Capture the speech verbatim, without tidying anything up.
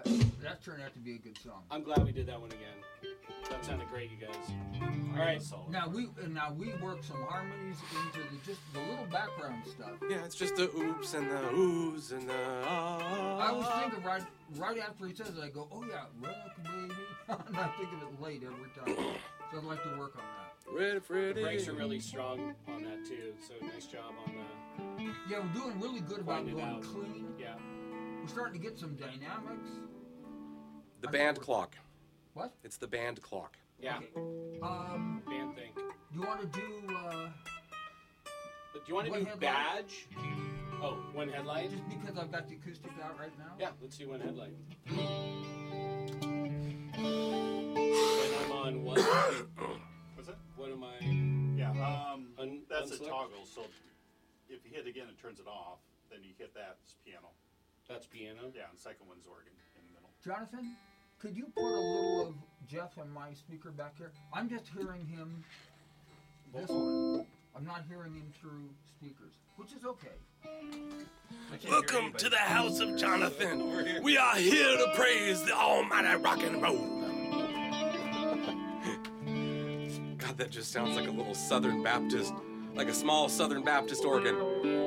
That turned out to be a good song. I'm glad we did that one again. That sounded great, you guys. All right. Now we now we work some harmonies into the just the little background stuff. Yeah, it's just the oops and the oohs and the ah. I was thinking right right after he says it, I go, oh yeah, rock baby. And I think of it late every time. So I'd like to work on that. Ready, Freddy. The brakes are really strong on that too. So nice job on that. Yeah, we're doing really good about Finding going out. clean. Yeah. We're starting to get some dynamics. The band clock. What? It's the band clock. Yeah. Okay. Um, Band thing. do you want to do uh, But do you want to One do headlight? badge? Oh, one headlight? just because I've got the acoustic out right now? Yeah, let's do one headlight. And I'm on one. What's that? What am I? Yeah, um, Un- that's a unselect? toggle. So if you hit again, it turns it off. Then you hit that, it's piano. That's piano. Yeah, and second one's organ in the middle. Jonathan, could you put a little of Jeff on my speaker back here? I'm just hearing him this one. I'm not hearing him through speakers, which is okay. Welcome to the house of Jonathan. We are here to praise the almighty rock and roll. God, that just sounds like a little Southern Baptist, like a small Southern Baptist organ.